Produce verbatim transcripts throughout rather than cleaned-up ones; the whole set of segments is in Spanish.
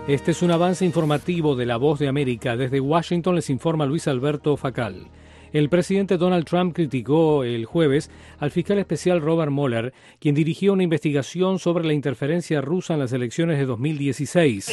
Este es un avance informativo de La Voz de América. Desde Washington les informa Luis Alberto Facal. El presidente Donald Trump criticó el jueves al fiscal especial Robert Mueller, quien dirigió una investigación sobre la interferencia rusa en las elecciones de dos mil dieciséis.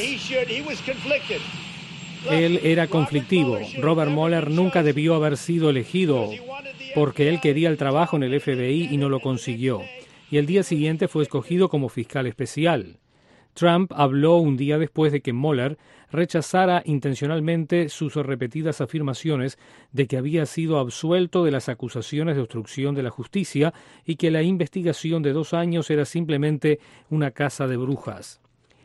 Él era conflictivo. Robert Mueller nunca debió haber sido elegido porque él quería el trabajo en el F B I y no lo consiguió. Y el día siguiente fue escogido como fiscal especial. Trump habló un día después de que Mueller rechazara intencionalmente sus repetidas afirmaciones de que había sido absuelto de las acusaciones de obstrucción de la justicia y que la investigación de dos años era simplemente una caza de brujas.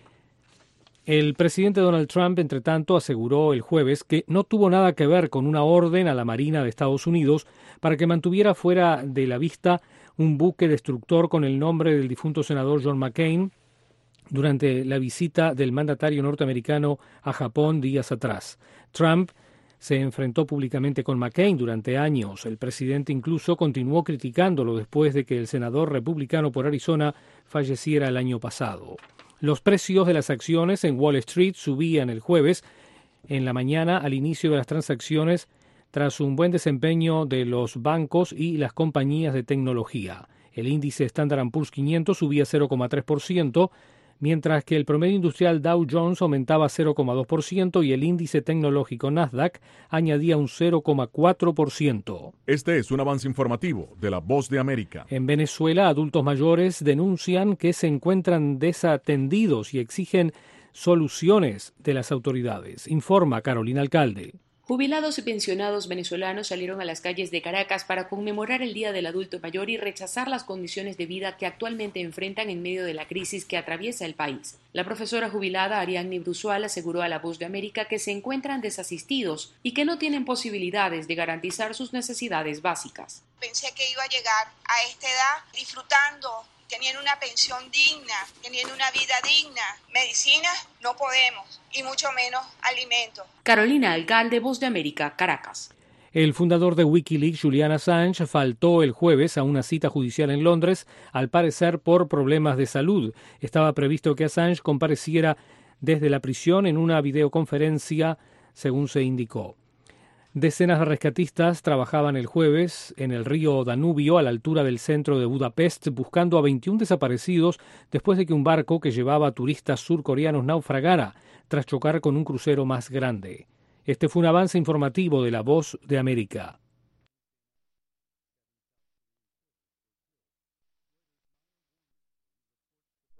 El presidente Donald Trump, entre tanto, aseguró el jueves que no tuvo nada que ver con una orden a la Marina de Estados Unidos para que mantuviera fuera de la vista un buque destructor con el nombre del difunto senador John McCain durante la visita del mandatario norteamericano a Japón días atrás. Trump se enfrentó públicamente con McCain durante años. El presidente incluso continuó criticándolo después de que el senador republicano por Arizona falleciera el año pasado. Los precios de las acciones en Wall Street subían el jueves en la mañana al inicio de las transacciones tras un buen desempeño de los bancos y las compañías de tecnología. El índice Standard and Poor's quinientos subía cero coma tres por ciento, mientras que el promedio industrial Dow Jones aumentaba cero coma dos por ciento y el índice tecnológico Nasdaq añadía un cero coma cuatro por ciento. Este es un avance informativo de La Voz de América. En Venezuela, adultos mayores denuncian que se encuentran desatendidos y exigen soluciones de las autoridades. Informa Carolina Alcalde. Jubilados y pensionados venezolanos salieron a las calles de Caracas para conmemorar el Día del Adulto Mayor y rechazar las condiciones de vida que actualmente enfrentan en medio de la crisis que atraviesa el país. La profesora jubilada Ariadne Brusual aseguró a La Voz de América que se encuentran desasistidos y que no tienen posibilidades de garantizar sus necesidades básicas. Pensé que iba a llegar a esta edad disfrutando, teniendo una pensión digna, teniendo una vida digna. Medicinas no podemos, y mucho menos alimentos. Carolina Alcalde, Voz de América, Caracas. El fundador de Wikileaks, Julian Assange, faltó el jueves a una cita judicial en Londres, al parecer por problemas de salud. Estaba previsto que Assange compareciera desde la prisión en una videoconferencia, según se indicó. Decenas de rescatistas trabajaban el jueves en el río Danubio a la altura del centro de Budapest buscando a veintiún desaparecidos después de que un barco que llevaba a turistas surcoreanos naufragara tras chocar con un crucero más grande. Este fue un avance informativo de La Voz de América.